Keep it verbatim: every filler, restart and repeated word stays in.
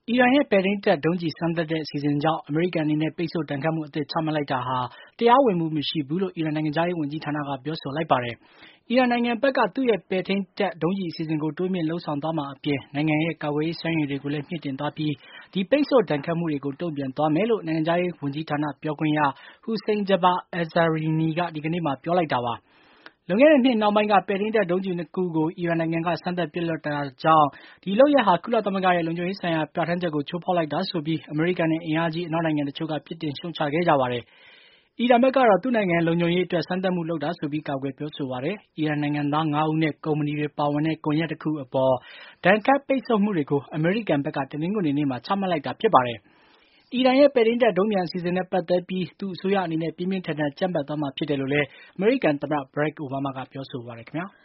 အီရန်ရဲ့ပဲ့ထိန်းတပ်ဒုံးကျည်စမ်းသပ်တဲ့အစီအစဉ်ကြောင့်အမေရိကန်အနေနဲ့ပိတ်ဆို့ဒဏ်ခတ်မှုအသစ်ချမှတ်လိုက်တာဟာတရားဝင်မှုမရှိဘူးလို့အီရန်နိုင်ငံခြားရေးဝန်ကြီးဌာနကပြောဆိုလိုက်ပါတယ်။အီရန်နိုင်ငံဘက်ကသူ့ရဲ့ပဲ့ထိန်းတပ်ဒုံးကျည်အစီအစဉ်ကိုတိုးမြှင့်လုပ်ဆောင်သွားမှာအပြင်နိုင်ငံရဲ့ကာကွယ်ရေးစွမ်းရည်တွေကိုလည်းမြှင့်တင်သွားပြီးဒီပိတ်ဆို့ဒဏ်ခတ်မှုတွေကိုတုံ့ပြန်သွားမယ်လို့နိုင်ငံခြားရေးဝန်ကြီးဌာနပြောခွင့်ရ Hossein Jabbar Ezzariani ကဒီကနေ့မှာပြောလိုက်တာပါ။လွန်ခဲ့တဲ့နှစ်နှောင်းပိုင်းကပဲ့ထိန်းတပ်ဒုံးကျည်နှစ်ခုကိုအီရန်နိုင်ငံကစမ်းသပ်ပစ်လွှတ်တာကြောင့်ဒီလုပ်ရပ်ဟာကုလသမဂ္ဂရဲ့လုံခြုံရေးဆိုင်ရာပြဋ္ဌာန်းချက်ကိုချိုးဖောက်လိုက်တာဆိုပြီးအမေရိကန်နဲ့အင်အားကြီးအနောက်နိုင်ငံတချို့ကပြစ်တင်ရှုတ်ချခဲ့ကြပါတယ်။အီရန်ဘက်ကတော့သူ့နိုင်ငံလုံခြုံရေးအတွက်စမ်းသပ်မှုလုပ်တာဆိုပြီးကာကွယ်ပြောဆိုပါတယ်။အီရန်နိုင်ငံသားငါးဦးနဲ့ကုမ္ပဏီတွေပါဝင်တဲ့ကွန်ရက်တခုအပေါ်ဒဏ်ခတ်ပိတ်ဆို့မှုတွေကိုအမေရိကန်ဘက်ကတနင်္ဂနွေနေ့မှာချမှတ်လိုက်တာဖြစ်ပါတယ်။အီရန်ရဲ့ပဲ့ထိန်းတပ်ဒုံးပျံအစီအစဉ်နဲ့ပတ်သက်ပြီးသူ့အစိုးရအနေနဲ့ပြင်းပြင်းထန်ထန်ကြပ်မတ်သွားမှာဖြစ်တယ်လို့လည်းအမေရိကန်သမ္မတ Barack Obama ကပြောဆိုပါတယ်ခင်ဗျာ။